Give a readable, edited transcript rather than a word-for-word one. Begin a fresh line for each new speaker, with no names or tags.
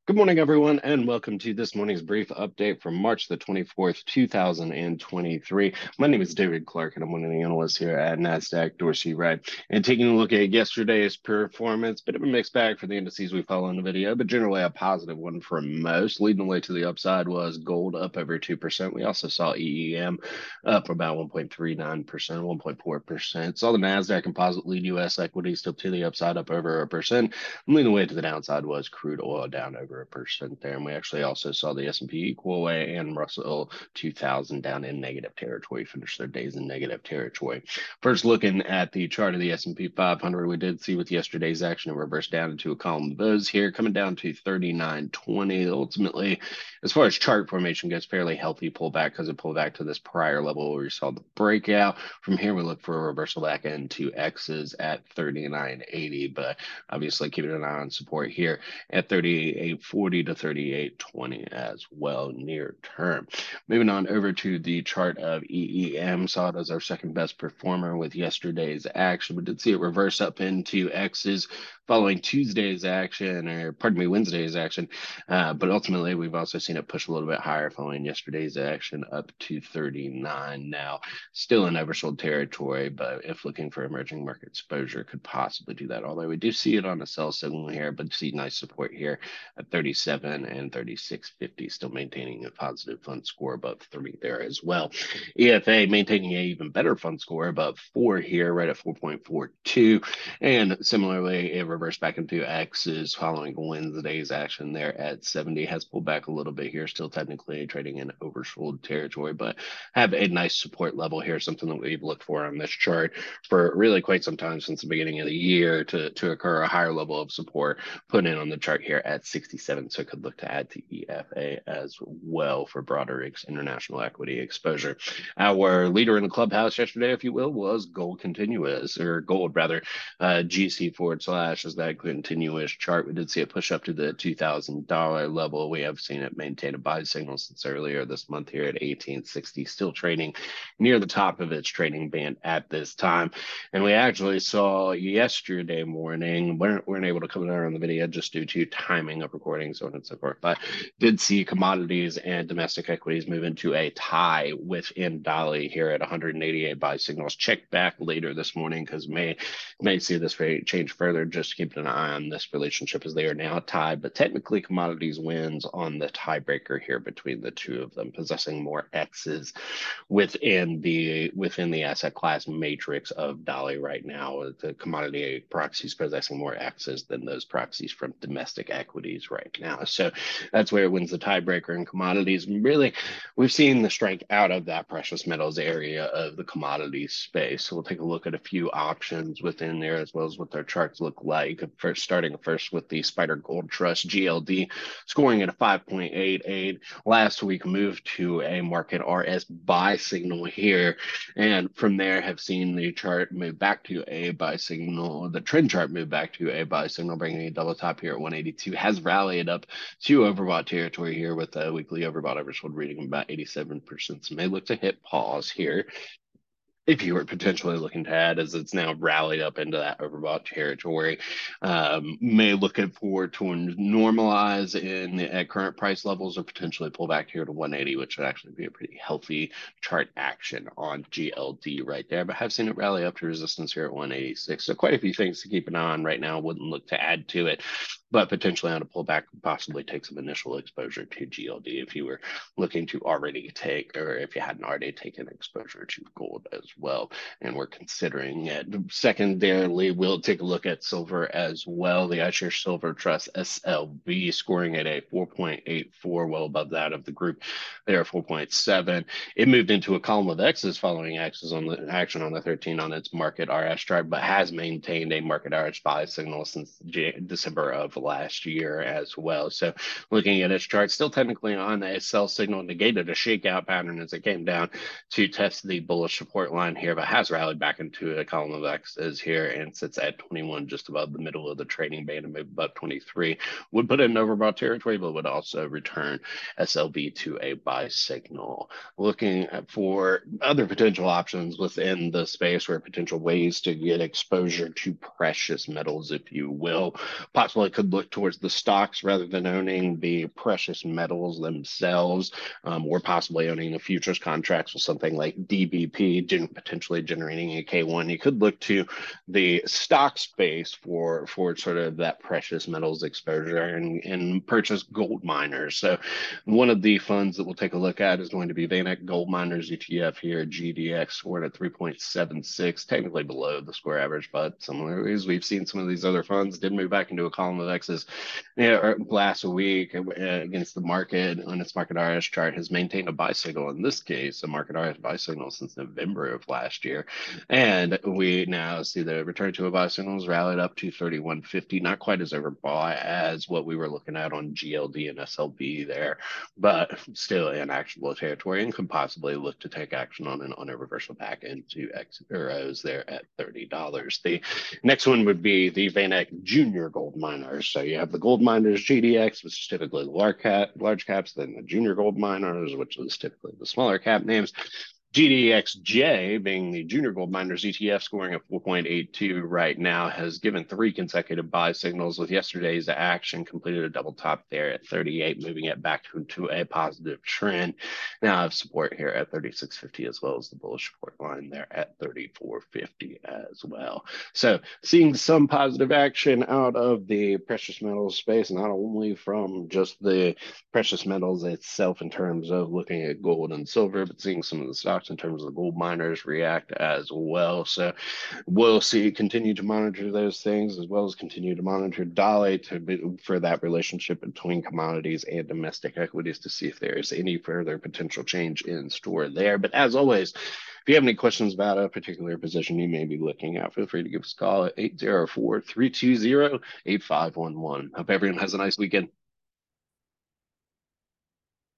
Good morning, everyone, and welcome to this morning's brief update from March the 24th, 2023. My name is David Clark, and I'm one of the analysts here at NASDAQ Dorsey Wright. And taking a look at yesterday's performance, bit of a mixed bag for the indices we follow in the video, but generally a positive one for most. Leading the way to the upside was gold up over 2%. We also saw EEM up about 1.39%, 1.4%. Saw the NASDAQ Composite lead U.S. equities still to the upside up over a percent. Leading the way to the downside was crude oil down over a percent there. And we actually also saw the S&P equal way and Russell 2000 down in negative territory, finish their days in negative territory. First, looking at the chart of the S&P 500, we did see with yesterday's action, it reversed down into a column of those here, coming down to 39.20. Ultimately, as far as chart formation goes, fairly healthy pullback because it pulled back to this prior level where we saw the breakout. From here, we look for a reversal back into X's at 39.80, but obviously keeping an eye on support here at 38.40 to 38.20 as well near term. Moving on over to the chart of EEM, saw it as our second best performer with yesterday's action. We did see it reverse up into X's following Tuesday's action, or pardon me, Wednesday's action. But ultimately, we've also seen it push a little bit higher following yesterday's action up to 39 now. Still in oversold territory, but if looking for emerging market exposure, could possibly do that. Although we do see it on a sell signal here, but see nice support here at 37 and 36.50, still maintaining a positive fund score above 3 there as well. EFA maintaining an even better fund score above 4 here, right at 4.42. And similarly, it reversed back into X's following Wednesday's action there at 70. Has pulled back a little bit here, still technically trading in oversold territory, but have a nice support level here, something that we've looked for on this chart for really quite some time since the beginning of the year to occur a higher level of support put in on the chart here at 67. So it could look to add to EFA as well for broader international equity exposure. Our leader in the clubhouse yesterday, if you will, was gold continuous, or gold rather, GC forward slash as that continuous chart. We did see it push up to the $2,000 level. We have seen it maintain a buy signal since earlier this month here at 1860, still trading near the top of its trading band at this time. And we actually saw yesterday morning, weren't able to come there on the video just due to timing of recording, so on and so forth, but did see commodities and domestic equities move into a tie within Dolly here at 188 buy signals. Check back later this morning because may see this rate change further. Just keeping an eye on this relationship as they are now tied, but technically commodities wins on the tiebreaker here between the two of them, possessing more X's within the asset class matrix of Dolly right now. The commodity proxies possessing more X's than those proxies from domestic equities right now. So that's where it wins the tiebreaker in commodities. Really, we've seen the strength out of that precious metals area of the commodities space. So we'll take a look at a few options within there as well as what their charts look like. Starting first with the Spider Gold Trust GLD, scoring at a 5.88. Last week moved to a market RS buy signal here, and from there have seen the chart move back to a buy signal. The trend chart move back to a buy signal, bringing a double top here at 182. Has rallied up to overbought territory here with a weekly overbought oversold reading of about 87%. So may look to hit pause here if you were potentially looking to add, as it's now rallied up into that overbought territory. May look forward to normalize at current price levels or potentially pull back here to 180, which would actually be a pretty healthy chart action on GLD right there. But have seen it rally up to resistance here at 186. So quite a few things to keep an eye on right now. Wouldn't look to add to it, but potentially on a pullback, possibly take some initial exposure to GLD if you were looking to already take, or if you hadn't already taken exposure to gold as well, and we're considering it. Secondarily, we'll take a look at silver as well. The iShares Silver Trust SLV scoring at a 4.84, well above that of the group there at 4.7. It moved into a column of X's following X's on the action on the 13 on its market RS chart, but has maintained a market RS buy signal since December of last year as well. So looking at its chart, still technically on a sell signal, negated a shakeout pattern as it came down to test the bullish support line line here, but has rallied back into a column of X's here and sits at 21, just above the middle of the trading band, and maybe above 23. Would put it in overbought territory, but would also return SLV to a buy signal. Looking for other potential options within the space, or potential ways to get exposure to precious metals, if you will. Possibly could look towards the stocks rather than owning the precious metals themselves, or possibly owning the futures contracts with something like DBP, potentially generating a K1. You could look to the stock space for sort of that precious metals exposure, and purchase gold miners. So one of the funds that we'll take a look at is going to be VanEck Gold Miners ETF here, GDX, scored at 3.76, technically below the square average, but similarly, as we've seen some of these other funds did move back into a column of X's last week against the market on its market RS chart, has maintained a buy signal, in this case, a market RS buy signal since November of last year. And we now see the return to a buy signal has rallied up to 31.50, not quite as overbought as what we were looking at on GLD and SLB there, but still in actionable territory, and could possibly look to take action on a reversal back into X or O's there at $30. The next one would be the VanEck Junior Gold Miners. So you have the Gold Miners GDX, which is typically the large caps, then the Junior Gold Miners, which is typically the smaller cap names. GDXJ, being the Junior Gold Miners ETF, scoring at 4.82 right now, has given 3 consecutive buy signals, with yesterday's action completed a double top there at 38, moving it back to a positive trend. Now I have support here at 36.50, as well as the bullish support line there at 34.50 as well. So seeing some positive action out of the precious metals space, not only from just the precious metals itself in terms of looking at gold and silver, but seeing some of the stocks in terms of the gold miners react as well. So we'll continue to monitor those things, as well as continue to monitor DALE for that relationship between commodities and domestic equities, to see if there is any further potential change in store there. But as always, if you have any questions about a particular position you may be looking at, feel free to give us a call at 804-320-8511. Hope everyone has a nice weekend.